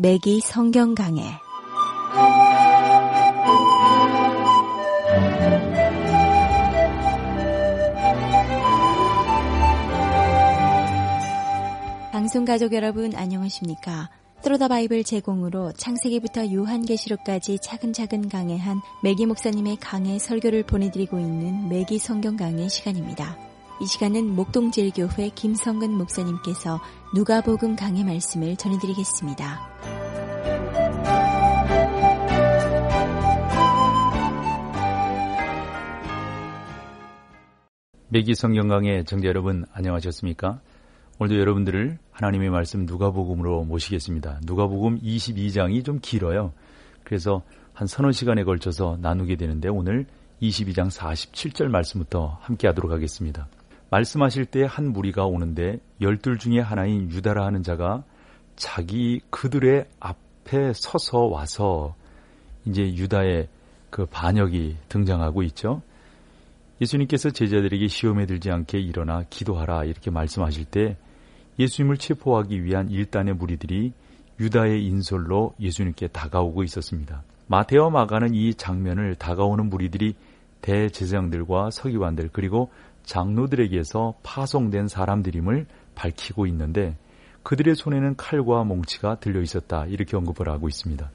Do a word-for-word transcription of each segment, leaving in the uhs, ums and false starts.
매기 성경 강해. 방송 가족 여러분 안녕하십니까? 트로다 바이블 제공으로 창세기부터 요한계시록까지 차근차근 강해한 매기 목사님의 강해 설교를 보내드리고 있는 매기 성경 강해 시간입니다. 이 시간은 목동제일교회 김성근 목사님께서 누가복음 강해 말씀을 전해드리겠습니다. 매기 성경 강해 청자 여러분 안녕하셨습니까? 오늘도 여러분들을 하나님의 말씀 누가복음으로 모시겠습니다. 누가복음 이십이 장이 좀 길어요. 그래서 한 서너 시간에 걸쳐서 나누게 되는데 오늘 이십이 장 사십칠 절 말씀부터 함께 하도록 하겠습니다. 말씀하실 때 한 무리가 오는데 열둘 중에 하나인 유다라 하는 자가 자기 그들의 앞에 서서 와서 이제 유다의 그 반역이 등장하고 있죠. 예수님께서 제자들에게 시험에 들지 않게 일어나 기도하라 이렇게 말씀하실 때 예수님을 체포하기 위한 일단의 무리들이 유다의 인솔로 예수님께 다가오고 있었습니다. 마태와 마가는 이 장면을 다가오는 무리들이 대제사장들과 서기관들 그리고 장로들에게서 파송된 사람들임을 밝히고 있는데 그들의 손에는 칼과 몽치가 들려 있었다 이렇게 언급을 하고 있습니다.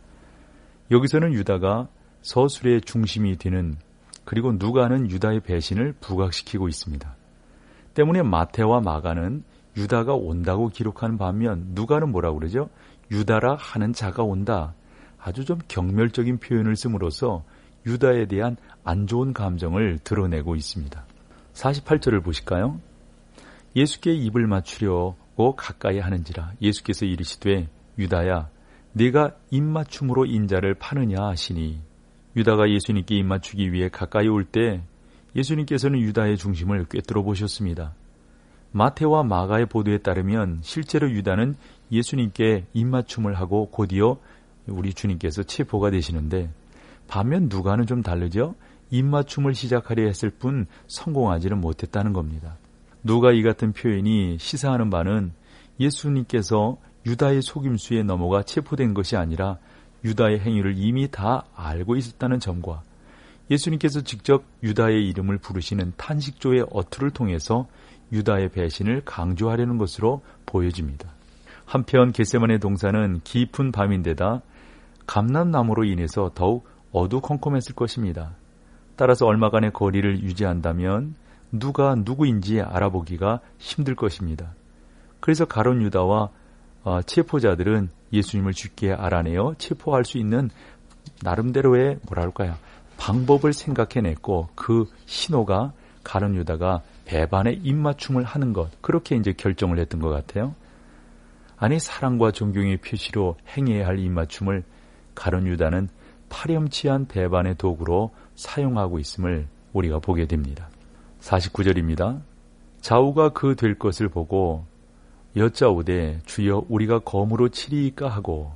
여기서는 유다가 서술의 중심이 되는 그리고 누가는 유다의 배신을 부각시키고 있습니다. 때문에 마태와 마가는 유다가 온다고 기록하는 반면 누가는 뭐라고 그러죠? 유다라 하는 자가 온다. 아주 좀 경멸적인 표현을 씀으로써 유다에 대한 안 좋은 감정을 드러내고 있습니다. 사십팔 절을 보실까요? 예수께 입을 맞추려고 가까이 하는지라 예수께서 이르시되 유다야 네가 입맞춤으로 인자를 파느냐 하시니 유다가 예수님께 입맞추기 위해 가까이 올 때 예수님께서는 유다의 중심을 꿰뚫어 보셨습니다. 마태와 마가의 보도에 따르면 실제로 유다는 예수님께 입맞춤을 하고 곧이어 우리 주님께서 체포가 되시는데 반면 누가는 좀 다르죠. 입맞춤을 시작하려 했을 뿐 성공하지는 못했다는 겁니다. 누가 이 같은 표현이 시사하는 바는 예수님께서 유다의 속임수에 넘어가 체포된 것이 아니라 유다의 행위를 이미 다 알고 있었다는 점과 예수님께서 직접 유다의 이름을 부르시는 탄식조의 어투를 통해서 유다의 배신을 강조하려는 것으로 보여집니다. 한편 겟세마네 동산은 깊은 밤인데다 감람나무로 인해서 더욱 어두컴컴했을 것입니다. 따라서 얼마간의 거리를 유지한다면 누가 누구인지 알아보기가 힘들 것입니다. 그래서 가룟 유다와 체포자들은 예수님을 쉽게 알아내어 체포할 수 있는 나름대로의 뭐랄까요 방법을 생각해냈고 그 신호가 가룟 유다가 배반의 입맞춤을 하는 것 그렇게 이제 결정을 했던 것 같아요. 아니 사랑과 존경의 표시로 행해야 할 입맞춤을 가룟 유다는 파렴치한 배반의 도구로 사용하고 있음을 우리가 보게 됩니다. 사십구 절입니다. 좌우가 그 될 것을 보고 여짜오되 주여 우리가 검으로 치리이까 하고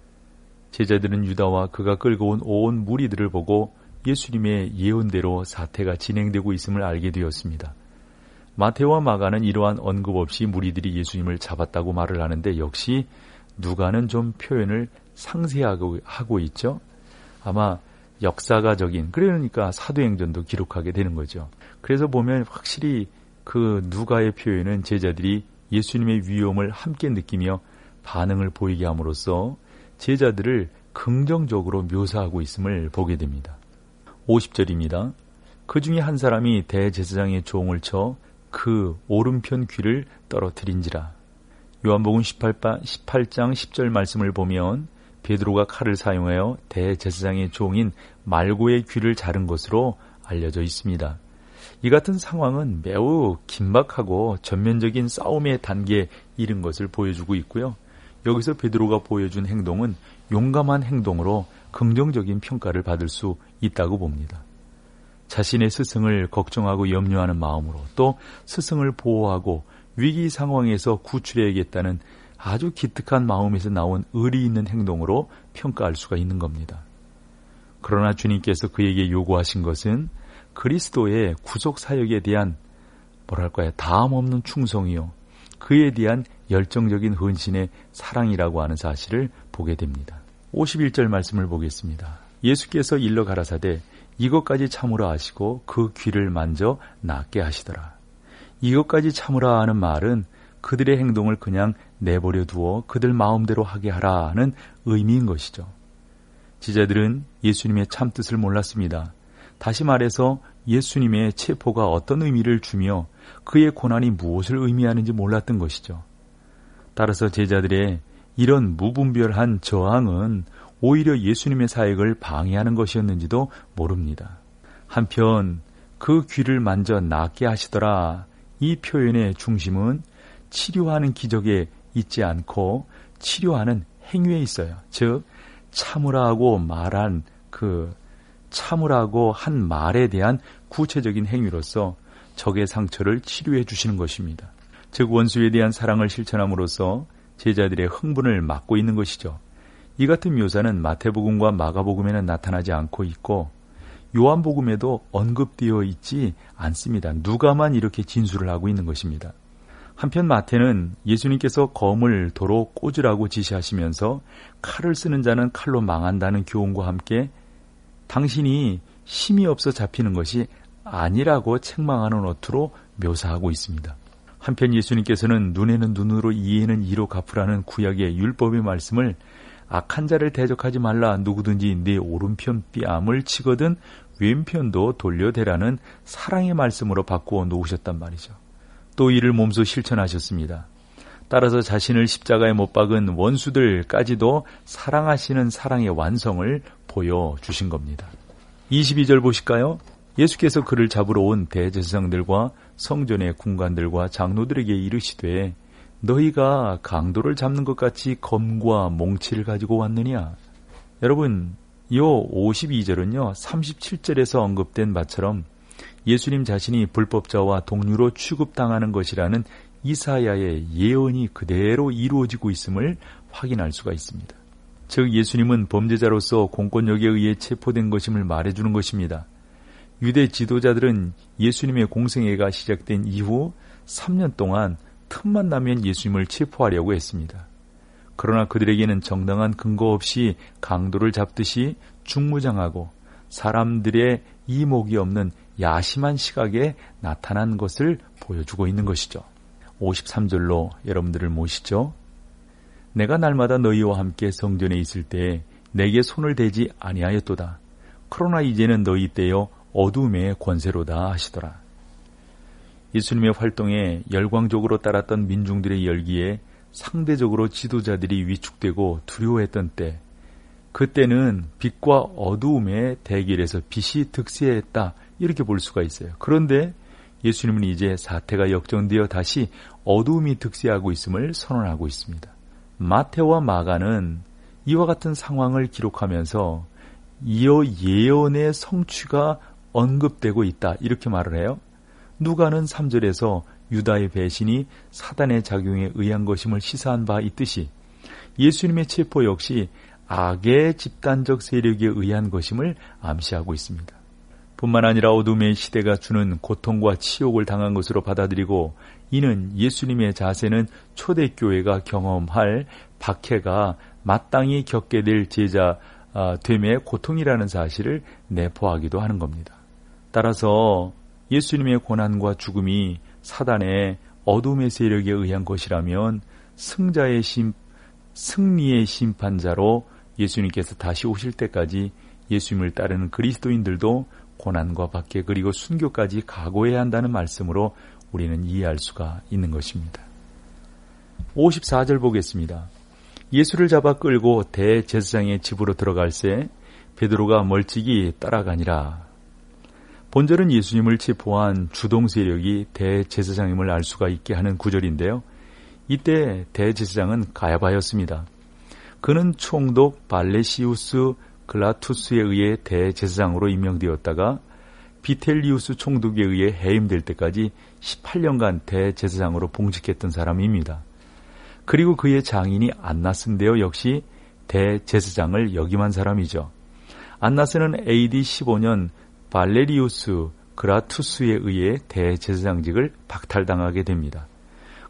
제자들은 유다와 그가 끌고 온 온 무리들을 보고 예수님의 예언대로 사태가 진행되고 있음을 알게 되었습니다. 마태와 마가는 이러한 언급 없이 무리들이 예수님을 잡았다고 말을 하는데 역시 누가는 좀 표현을 상세하게 하고 있죠. 아마 역사가적인 그러니까 사도행전도 기록하게 되는 거죠. 그래서 보면 확실히 그 누가의 표현은 제자들이 예수님의 위엄을 함께 느끼며 반응을 보이게 함으로써 제자들을 긍정적으로 묘사하고 있음을 보게 됩니다. 오십 절입니다. 그 중에 한 사람이 대제사장의 종을 쳐 그 오른편 귀를 떨어뜨린지라. 요한복음 십팔 장 십 절 말씀을 보면 베드로가 칼을 사용하여 대제사장의 종인 말고의 귀를 자른 것으로 알려져 있습니다. 이 같은 상황은 매우 긴박하고 전면적인 싸움의 단계에 이른 것을 보여주고 있고요. 여기서 베드로가 보여준 행동은 용감한 행동으로 긍정적인 평가를 받을 수 있다고 봅니다. 자신의 스승을 걱정하고 염려하는 마음으로 또 스승을 보호하고 위기 상황에서 구출해야겠다는 아주 기특한 마음에서 나온 의리 있는 행동으로 평가할 수가 있는 겁니다. 그러나 주님께서 그에게 요구하신 것은 그리스도의 구속 사역에 대한 뭐랄까요 다음 없는 충성이요 그에 대한 열정적인 헌신의 사랑이라고 하는 사실을 보게 됩니다. 오십일 절 말씀을 보겠습니다. 예수께서 일러 가라사대 이것까지 참으라 하시고 그 귀를 만져 낫게 하시더라. 이것까지 참으라 하는 말은 그들의 행동을 그냥 내버려 두어 그들 마음대로 하게 하라는 의미인 것이죠. 지자들은 예수님의 참뜻을 몰랐습니다. 다시 말해서 예수님의 체포가 어떤 의미를 주며 그의 고난이 무엇을 의미하는지 몰랐던 것이죠. 따라서 제자들의 이런 무분별한 저항은 오히려 예수님의 사역을 방해하는 것이었는지도 모릅니다. 한편 그 귀를 만져 낫게 하시더라. 이 표현의 중심은 치료하는 기적에 있지 않고 치료하는 행위에 있어요. 즉 참으라고 말한 그 참으라고 한 말에 대한 구체적인 행위로서 적의 상처를 치료해 주시는 것입니다. 즉 원수에 대한 사랑을 실천함으로써 제자들의 흥분을 막고 있는 것이죠. 이 같은 묘사는 마태복음과 마가복음에는 나타나지 않고 있고 요한복음에도 언급되어 있지 않습니다. 누가만 이렇게 진술을 하고 있는 것입니다. 한편 마태는 예수님께서 검을 도로 꽂으라고 지시하시면서 칼을 쓰는 자는 칼로 망한다는 교훈과 함께 당신이 힘이 없어 잡히는 것이 아니라고 책망하는 어투로 묘사하고 있습니다. 한편 예수님께서는 눈에는 눈으로 이에는 이로 갚으라는 구약의 율법의 말씀을 악한 자를 대적하지 말라 누구든지 네 오른편 뺨을 치거든 왼편도 돌려대라는 사랑의 말씀으로 바꾸어 놓으셨단 말이죠. 또 이를 몸소 실천하셨습니다. 따라서 자신을 십자가에 못 박은 원수들까지도 사랑하시는 사랑의 완성을 보여주신 겁니다. 이십이 절 보실까요? 예수께서 그를 잡으러 온 대제사장들과 성전의 군관들과 장로들에게 이르시되 너희가 강도를 잡는 것 같이 검과 몽치를 가지고 왔느냐? 여러분, 이 오십이 절은요 삼십칠 절에서 언급된 바처럼 예수님 자신이 불법자와 동류로 취급당하는 것이라는 이사야의 예언이 그대로 이루어지고 있음을 확인할 수가 있습니다. 즉 예수님은 범죄자로서 공권력에 의해 체포된 것임을 말해주는 것입니다. 유대 지도자들은 예수님의 공생애가 시작된 이후 삼 년 동안 틈만 나면 예수님을 체포하려고 했습니다. 그러나 그들에게는 정당한 근거 없이 강도를 잡듯이 중무장하고 사람들의 이목이 없는 야심한 시각에 나타난 것을 보여주고 있는 것이죠. 오십삼 절로 여러분들을 모시죠. 내가 날마다 너희와 함께 성전에 있을 때에 내게 손을 대지 아니하였도다. 그러나 이제는 너희 떼여 어둠의 권세로다 하시더라. 예수님의 활동에 열광적으로 따랐던 민중들의 열기에 상대적으로 지도자들이 위축되고 두려워했던 때, 그때는 빛과 어두움의 대결에서 빛이 득세했다 이렇게 볼 수가 있어요. 그런데 예수님은 이제 사태가 역전되어 다시 어두움이 득세하고 있음을 선언하고 있습니다. 마태와 마가는 이와 같은 상황을 기록하면서 이어 예언의 성취가 언급되고 있다 이렇게 말을 해요. 누가는 삼 절에서 유다의 배신이 사단의 작용에 의한 것임을 시사한 바 있듯이 예수님의 체포 역시 악의 집단적 세력에 의한 것임을 암시하고 있습니다. 뿐만 아니라 어둠의 시대가 주는 고통과 치욕을 당한 것으로 받아들이고 이는 예수님의 자세는 초대교회가 경험할 박해가 마땅히 겪게 될 제자 됨의 고통이라는 사실을 내포하기도 하는 겁니다. 따라서 예수님의 고난과 죽음이 사단의 어둠의 세력에 의한 것이라면 승자의 심, 승리의 심판자로 예수님께서 다시 오실 때까지 예수님을 따르는 그리스도인들도 고난과 박해 그리고 순교까지 각오해야 한다는 말씀으로 우리는 이해할 수가 있는 것입니다. 오십사 절 보겠습니다. 예수를 잡아 끌고 대제사장의 집으로 들어갈새 베드로가 멀찍이 따라가니라. 본절은 예수님을 체포한 주동 세력이 대제사장임을 알 수가 있게 하는 구절인데요. 이때 대제사장은 가야바였습니다. 그는 총독 발레시우스 글라투스에 의해 대제사장으로 임명되었다가 비텔리우스 총독에 의해 해임될 때까지 십팔 년간 대제사장으로 봉직했던 사람입니다. 그리고 그의 장인이 안나스인데요. 역시 대제사장을 역임한 사람이죠. 안나스는 에이디 십오 년 발레리우스 그라투스에 의해 대제사장직을 박탈당하게 됩니다.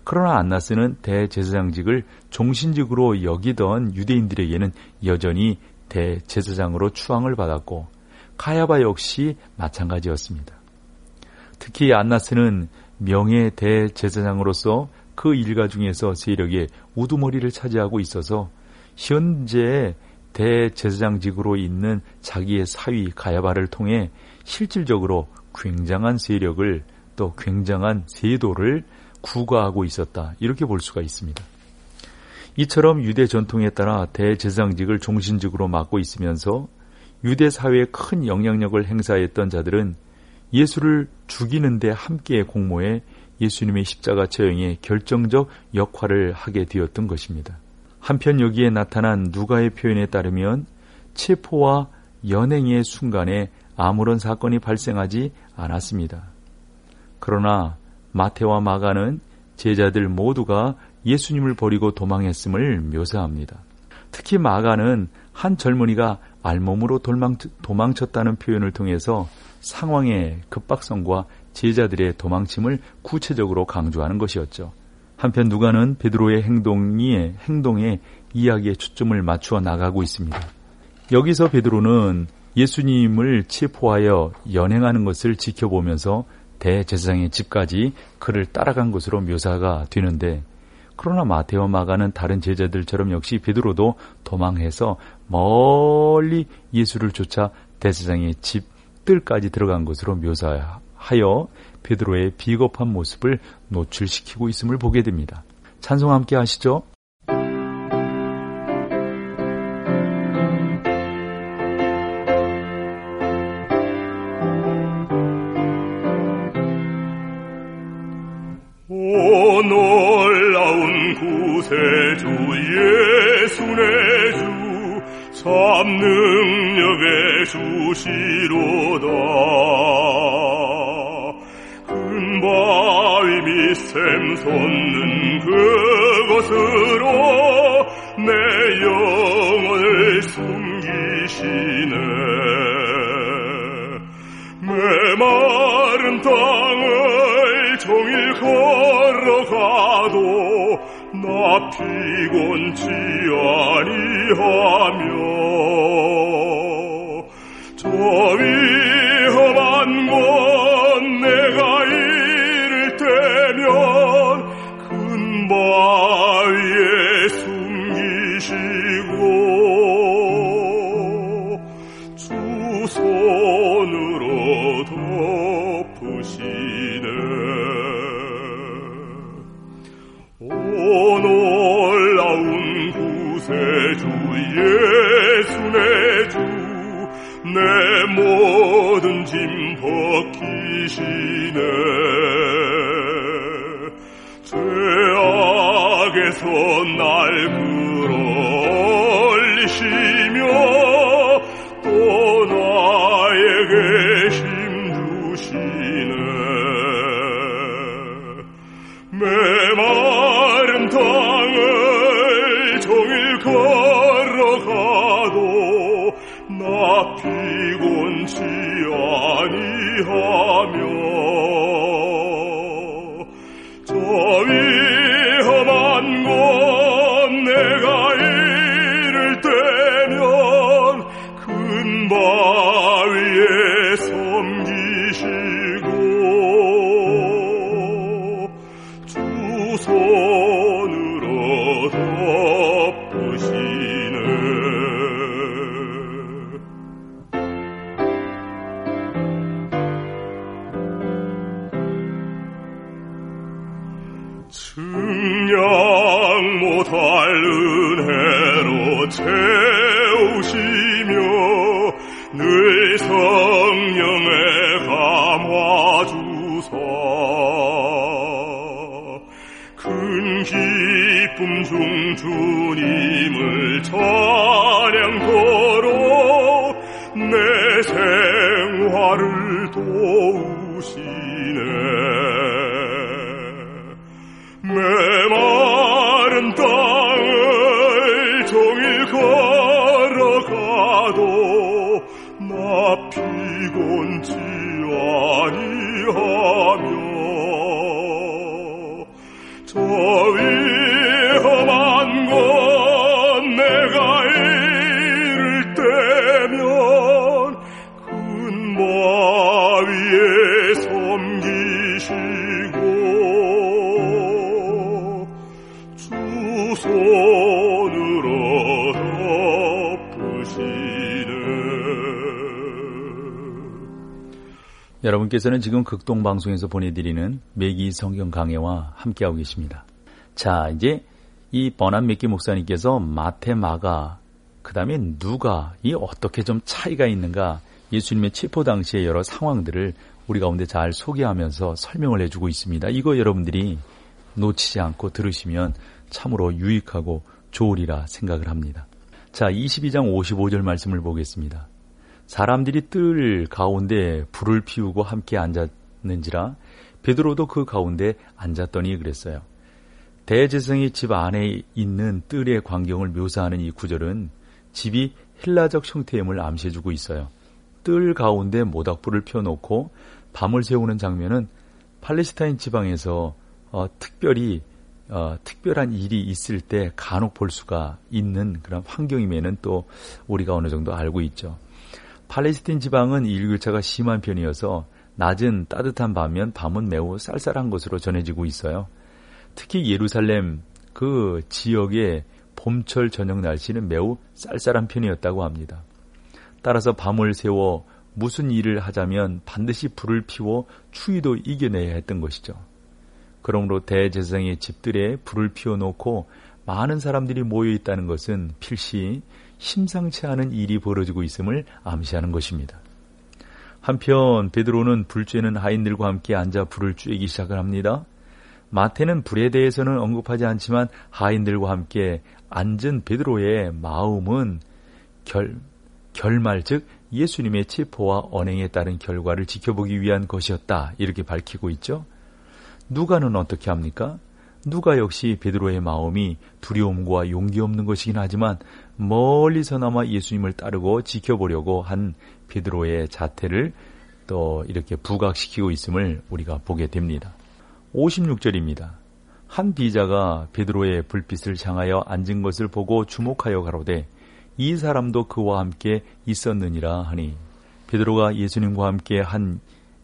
그러나 안나스는 대제사장직을 종신직으로 여기던 유대인들에게는 여전히 대제사장으로 추앙을 받았고 가야바 역시 마찬가지였습니다. 특히 안나스는 명예 대제사장으로서 그 일가 중에서 세력의 우두머리를 차지하고 있어서 현재 대제사장직으로 있는 자기의 사위 가야바를 통해 실질적으로 굉장한 세력을 또 굉장한 세도를 구가하고 있었다. 이렇게 볼 수가 있습니다. 이처럼 유대 전통에 따라 대제사장직을 종신직으로 맡고 있으면서 유대 사회에 큰 영향력을 행사했던 자들은 예수를 죽이는 데 함께 공모해 예수님의 십자가 처형에 결정적 역할을 하게 되었던 것입니다. 한편 여기에 나타난 누가의 표현에 따르면 체포와 연행의 순간에 아무런 사건이 발생하지 않았습니다. 그러나 마태와 마가는 제자들 모두가 예수님을 버리고 도망했음을 묘사합니다. 특히 마가는 한 젊은이가 알몸으로 도망쳤다는 표현을 통해서 상황의 급박성과 제자들의 도망침을 구체적으로 강조하는 것이었죠. 한편 누가는 베드로의 행동에, 행동에 이야기의 초점을 맞추어 나가고 있습니다. 여기서 베드로는 예수님을 체포하여 연행하는 것을 지켜보면서 대제사장의 집까지 그를 따라간 것으로 묘사가 되는데, 그러나 마태와 마가는 다른 제자들처럼 역시 베드로도 도망해서 멀리 예수를 쫓아 대제사장의 집들까지 들어간 것으로 묘사하여 베드로의 비겁한 모습을 노출시키고 있음을 보게 됩니다. 찬송 함께 하시죠. 오 놀라운 구세주 예수 내 주 참 능력의 주시로다. 큰 바위 밑샘 솟는 그곳으로 내 영혼을 숨기시네. 메마른 땅을 종일 걸어가도 나 피곤치 아니하며 저 위험한 곳 내가 이를 때면 큰 바위에 숨기시고 주 손으로 덮으시네. 오 놀라운 구세주 예수 내 주 내 모든 짐 벗기시네. 죄악에서 날 끌어올리시며 또 나에게 힘 주시네. 메마른 땅을 종일 걸어가도 나 피곤치 아니하며 저 위험한 곳 내가 이를 때면 큰 바위에 섬기시고 주 손으로 덮으시네. 증량 못할 은혜로 채우시며 늘 성령에 감화주사 큰 기쁨 중 주님을 찬양토록 내 생활을 도우시네. 메마른 땅을 종일 걸어가도 나 피곤치 아니하며 저 저 위험한 곳 내가 이를 때면 큰 바위에 섬기시고 주 손으로 덮으시네. 여러분께서는 지금 극동방송에서 보내드리는 매기 성경 강해와 함께하고 계십니다. 자, 이제 이 버남 맥기 목사님께서 마태, 마가, 그 다음에 누가 이 어떻게 좀 차이가 있는가, 예수님의 체포 당시의 여러 상황들을 우리 가운데 잘 소개하면서 설명을 해주고 있습니다. 이거 여러분들이 놓치지 않고 들으시면 참으로 유익하고 좋으리라 생각을 합니다. 자, 이십이 장 오십오 절 말씀을 보겠습니다. 사람들이 뜰 가운데 불을 피우고 함께 앉았는지라 베드로도 그 가운데 앉았더니 그랬어요. 대제사장의 집 안에 있는 뜰의 광경을 묘사하는 이 구절은 집이 헬라적 형태임을 암시해주고 있어요. 뜰 가운데 모닥불을 펴놓고 밤을 새우는 장면은 팔레스타인 지방에서 어, 특별히 어, 특별한 일이 있을 때 간혹 볼 수가 있는 그런 환경임에는 또 우리가 어느 정도 알고 있죠. 팔레스타인 지방은 일교차가 심한 편이어서 낮은 따뜻한 반면 밤은 매우 쌀쌀한 것으로 전해지고 있어요. 특히 예루살렘 그 지역의 봄철 저녁 날씨는 매우 쌀쌀한 편이었다고 합니다. 따라서 밤을 새워 무슨 일을 하자면 반드시 불을 피워 추위도 이겨내야 했던 것이죠. 그러므로 대제사장의 집들에 불을 피워놓고 많은 사람들이 모여있다는 것은 필시 심상치 않은 일이 벌어지고 있음을 암시하는 것입니다. 한편 베드로는 불 쬐는 하인들과 함께 앉아 불을 쬐기 시작을 합니다. 마태는 불에 대해서는 언급하지 않지만 하인들과 함께 앉은 베드로의 마음은 결, 결말 즉 예수님의 체포와 언행에 따른 결과를 지켜보기 위한 것이었다, 이렇게 밝히고 있죠. 누가는 어떻게 합니까? 누가 역시 베드로의 마음이 두려움과 용기 없는 것이긴 하지만 멀리서나마 예수님을 따르고 지켜보려고 한 베드로의 자태를 또 이렇게 부각시키고 있음을 우리가 보게 됩니다. 오십육 절입니다. 한 비자가 베드로의 불빛을 향하여 앉은 것을 보고 주목하여 가로되 이 사람도 그와 함께 있었느니라 하니, 베드로가 예수님과 함께 한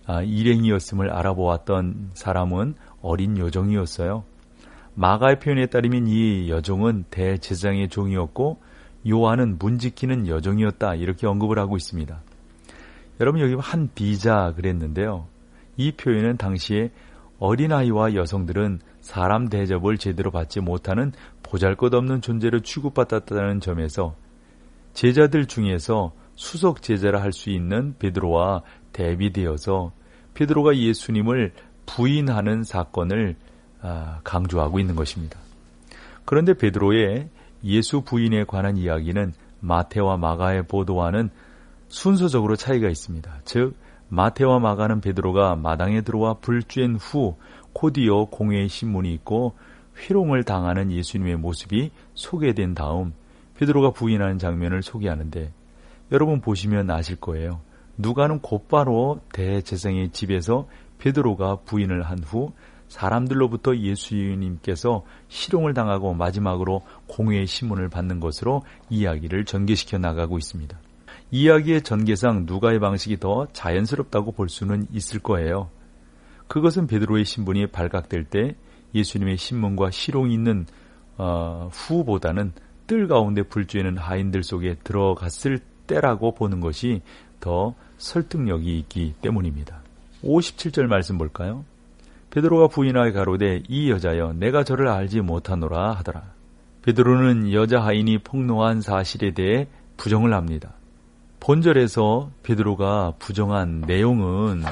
일행이었음을 알아보았던 사람은 어린 여종이었어요. 마가의 표현에 따르면 이 여종은 대제사장의 종이었고 요한은 문 지키는 여종이었다, 이렇게 언급을 하고 있습니다. 여러분, 여기 한 비자 그랬는데요. 이 표현은 당시에 어린아이와 여성들은 사람 대접을 제대로 받지 못하는 보잘것없는 존재로 취급받았다는 점에서 제자들 중에서 수석 제자라 할 수 있는 베드로와 대비되어서 베드로가 예수님을 부인하는 사건을 강조하고 있는 것입니다. 그런데 베드로의 예수 부인에 관한 이야기는 마태와 마가의 보도와는 순서적으로 차이가 있습니다. 즉 마태와 마가는 베드로가 마당에 들어와 불 쬐은 후 곧이어 공회의 신문이 있고 회롱을 당하는 예수님의 모습이 소개된 다음 베드로가 부인하는 장면을 소개하는데, 여러분 보시면 아실 거예요. 누가는 곧바로 대제사장의 집에서 베드로가 부인을 한 후 사람들로부터 예수님께서 실형을 당하고 마지막으로 공회의 신문을 받는 것으로 이야기를 전개시켜 나가고 있습니다. 이야기의 전개상 누가의 방식이 더 자연스럽다고 볼 수는 있을 거예요. 그것은 베드로의 신분이 발각될 때 예수님의 신문과 실용이 있는 어, 후보다는 뜰 가운데 불 쬐는 하인들 속에 들어갔을 때라고 보는 것이 더 설득력이 있기 때문입니다. 오십칠 절 말씀 볼까요? 베드로가 부인하여 가로되 이 여자여 내가 저를 알지 못하노라 하더라. 베드로는 여자 하인이 폭로한 사실에 대해 부정을 합니다. 본절에서 베드로가 부정한 내용은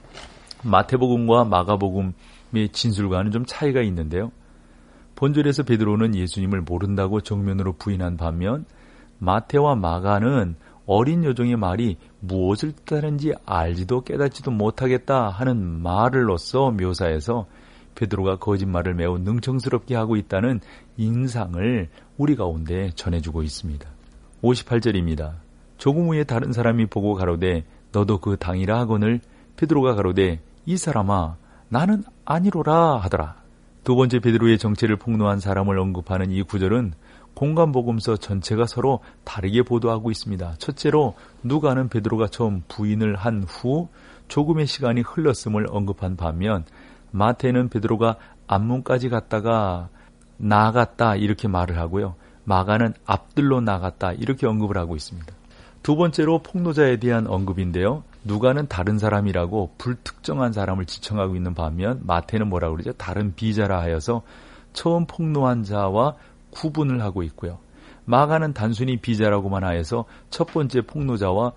마태복음과 마가복음의 진술과는 좀 차이가 있는데요. 본절에서 베드로는 예수님을 모른다고 정면으로 부인한 반면 마태와 마가는 어린 여종의 말이 무엇을 뜻하는지 알지도 깨닫지도 못하겠다 하는 말을로써 묘사해서 베드로가 거짓말을 매우 능청스럽게 하고 있다는 인상을 우리 가운데 전해주고 있습니다. 오십팔 절입니다. 조금 후에 다른 사람이 보고 가로되 너도 그 당이라 하거늘 베드로가 가로되 이 사람아 나는 아니로라 하더라. 두 번째 베드로의 정체를 폭로한 사람을 언급하는 이 구절은 공간복음서 전체가 서로 다르게 보도하고 있습니다. 첫째로 누가는 베드로가 처음 부인을 한 후 조금의 시간이 흘렀음을 언급한 반면 마태는 베드로가 안문까지 갔다가 나아갔다 이렇게 말을 하고요. 마가는 앞들로 나갔다 이렇게 언급을 하고 있습니다. 두 번째로 폭로자에 대한 언급인데요. 누가는 다른 사람이라고 불특정한 사람을 지칭하고 있는 반면 마태는 뭐라고 그러죠? 다른 비자라 하여서 처음 폭로한 자와 구분을 하고 있고요. 마가는 단순히 비자라고만 하여서 첫 번째 폭로자와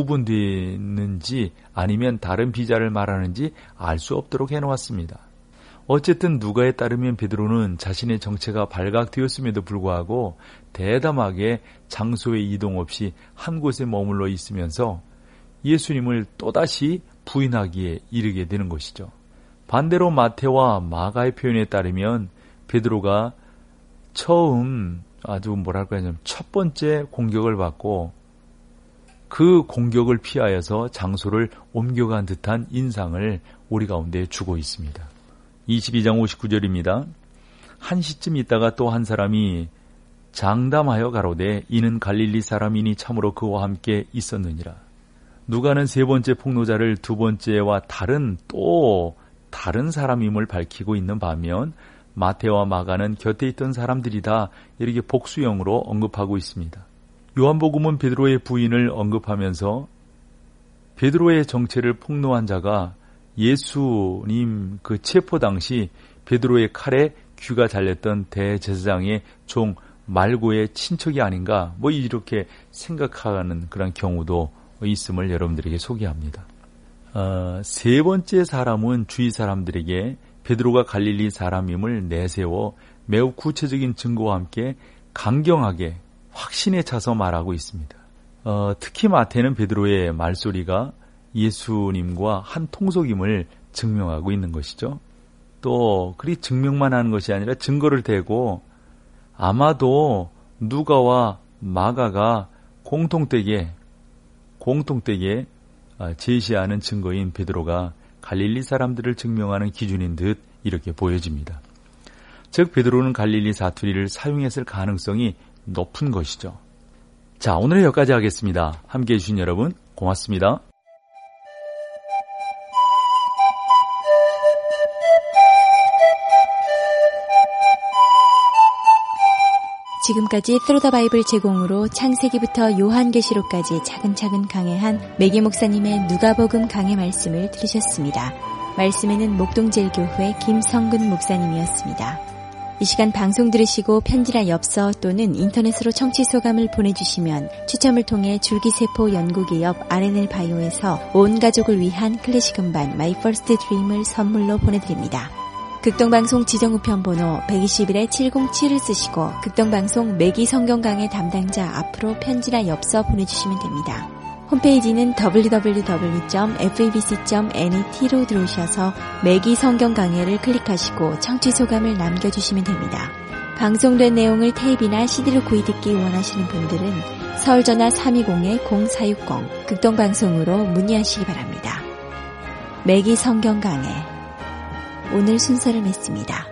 구분되는지 아니면 다른 비자를 말하는지 알 수 없도록 해놓았습니다. 어쨌든 누가에 따르면 베드로는 자신의 정체가 발각되었음에도 불구하고 대담하게 장소의 이동 없이 한 곳에 머물러 있으면서 예수님을 또다시 부인하기에 이르게 되는 것이죠. 반대로 마태와 마가의 표현에 따르면 베드로가 처음 아주 뭐랄까요, 첫 번째 공격을 받고 그 공격을 피하여서 장소를 옮겨간 듯한 인상을 우리 가운데 주고 있습니다. 이십이 장 오십구 절입니다. 한 시쯤 있다가 또 한 사람이 장담하여 가로되 이는 갈릴리 사람이니 참으로 그와 함께 있었느니라. 누가는 세 번째 폭로자를 두 번째와 다른 또 다른 사람임을 밝히고 있는 반면 마태와 마가는 곁에 있던 사람들이다 이렇게 복수형으로 언급하고 있습니다. 요한복음은 베드로의 부인을 언급하면서 베드로의 정체를 폭로한 자가 예수님 그 체포 당시 베드로의 칼에 귀가 잘렸던 대제사장의 종 말고의 친척이 아닌가 뭐 이렇게 생각하는 그런 경우도 있음을 여러분들에게 소개합니다. 어, 세 번째 사람은 주위 사람들에게 베드로가 갈릴리 사람임을 내세워 매우 구체적인 증거와 함께 강경하게 확신에 차서 말하고 있습니다. 어, 특히 마태는 베드로의 말소리가 예수님과 한 통속임을 증명하고 있는 것이죠. 또 그리 증명만 하는 것이 아니라 증거를 대고 아마도 누가와 마가가 공통되게 공통되게 제시하는 증거인 베드로가 갈릴리 사람들을 증명하는 기준인 듯 이렇게 보여집니다. 즉 베드로는 갈릴리 사투리를 사용했을 가능성이 높은 것이죠. 자, 오늘은 여기까지 하겠습니다. 함께해 주신 여러분 고맙습니다. 지금까지 Through the Bible 제공으로 창세기부터 요한계시록까지 차근차근 강해한 매기 목사님의 누가복음 강해 말씀을 들으셨습니다. 말씀에는 목동제일교회 김성근 목사님이었습니다. 이 시간 방송 들으시고 편지나 엽서 또는 인터넷으로 청취 소감을 보내주시면 추첨을 통해 줄기세포 연구기업 알엔엘 바이오에서 온 가족을 위한 클래식 음반 My First Dream을 선물로 보내드립니다. 극동방송 지정우편 번호 백이십일 칠공칠을 쓰시고 극동방송 매기 성경 강해 담당자 앞으로 편지나 엽서 보내주시면 됩니다. 홈페이지는 더블유 더블유 더블유 점 에프이비씨 점 net로 들어오셔서 매기 성경 강해를 클릭하시고 청취 소감을 남겨주시면 됩니다. 방송된 내용을 테이프나 씨디로 구입듣기 원하시는 분들은 서울전화 삼이공 공사육공 극동방송으로 문의하시기 바랍니다. 매기 성경 강해 오늘 순서를 맺습니다.